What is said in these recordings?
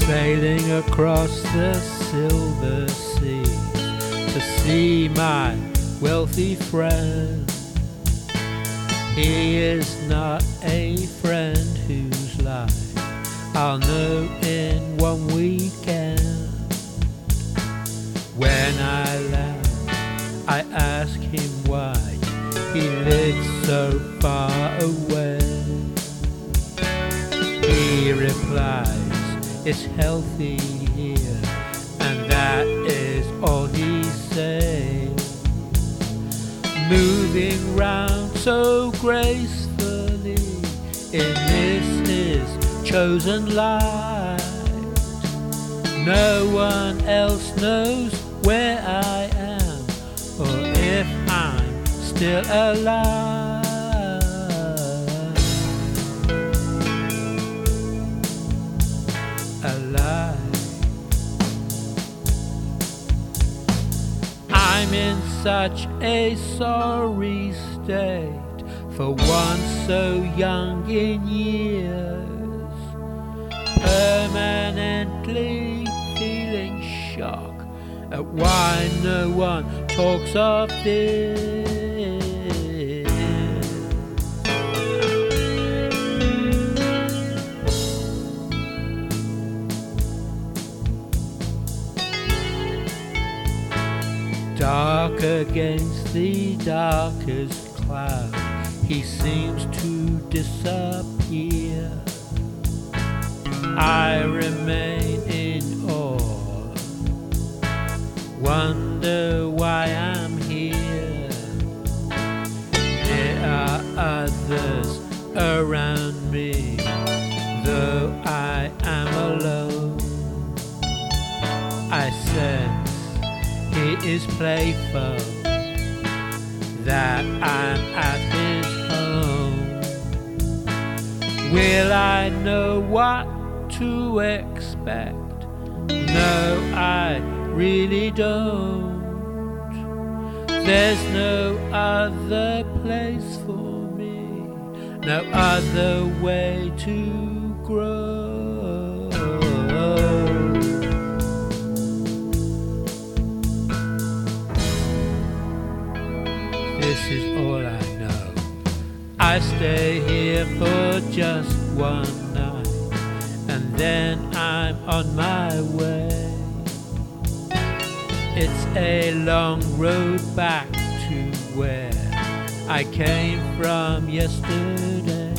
sailing across the silver seas to see my wealthy friend. He is not a friend whose life I'll know in one weekend. When I land, I ask him why he lives so far away. He replies, it's healthy here, and that is all he says. Moving round so gracefully in this his chosen light. No one else knows where I am or if I'm still alive. I'm in such a sorry state for one so young in years, permanently feeling shock at why no one talks of this. Dark against the darkest cloud, he seems to disappear. I remain in awe, wonder why I'm here. There are others around me, though I am alone. I sense he is playful, that I'm at his home. Will I know what to expect? No, I really don't. There's no other place for me, no other way to grow. This is all I know. I stay here for just one night, and then I'm on my way. It's a long road back to where I came from yesterday.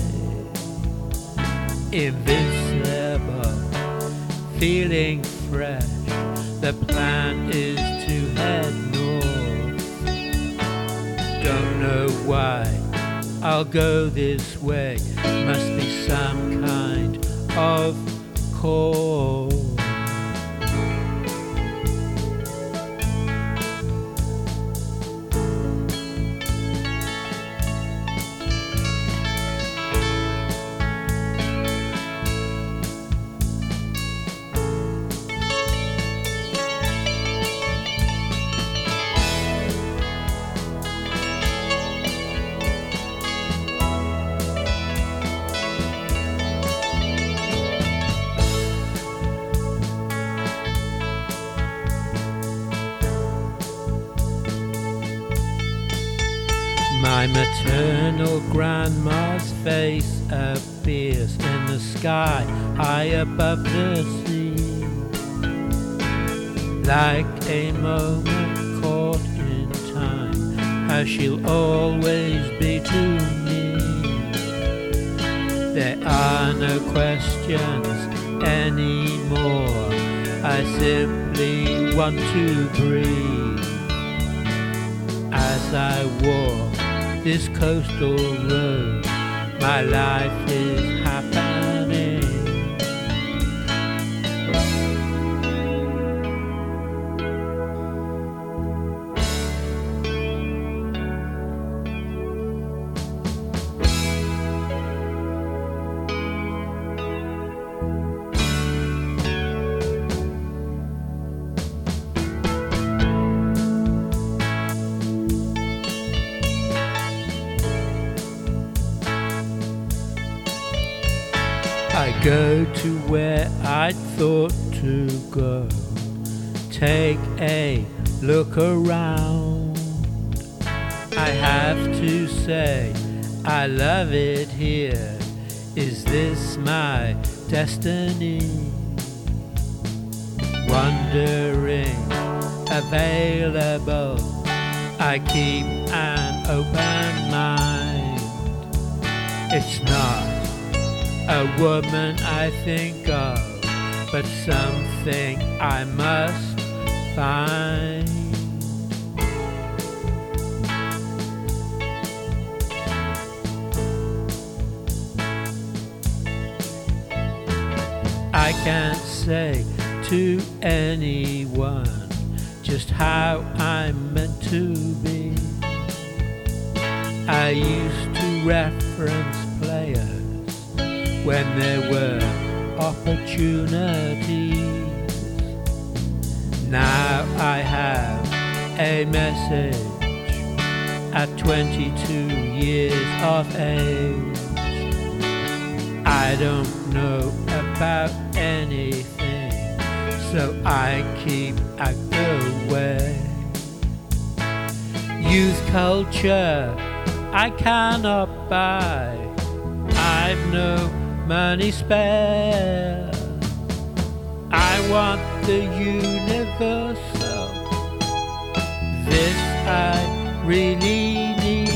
Invincible, feeling fresh. The plan is to head north. Don't know why I'll go this way. Must be some kind of call. My maternal grandma's face appears in the sky high above the sea, like a moment caught in time, how she'll always be to me. There are no questions anymore, I simply want to breathe as I walk this coastal road. My life is happening. Go to where I thought to go. Take a look around. I have to say I love it here. Is this my destiny? Wandering, available, I keep an open mind. It's not a woman I think of, but something I must find. I can't say to anyone just how I'm meant to be. I used to reference players when there were opportunities. Now I have a message at 22 years of age. I don't know about anything, so I keep out the way. Youth culture I cannot buy. I've no money spare. I want the universal. This I really need.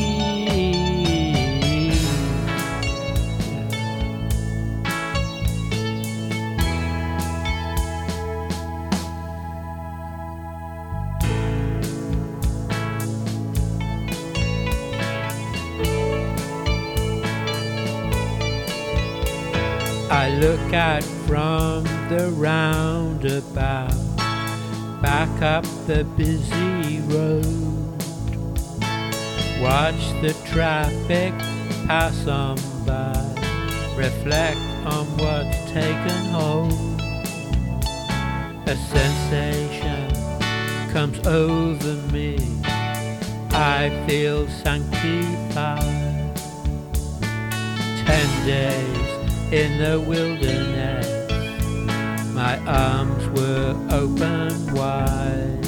I look out from the roundabout, back up the busy road, watch the traffic pass on by, reflect on what's taken hold. A sensation comes over me, I feel sanctified. 10 days in the wilderness, my arms were open wide.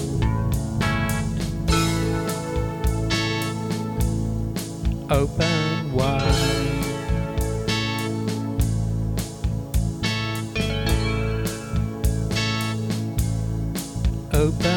Open wide. Open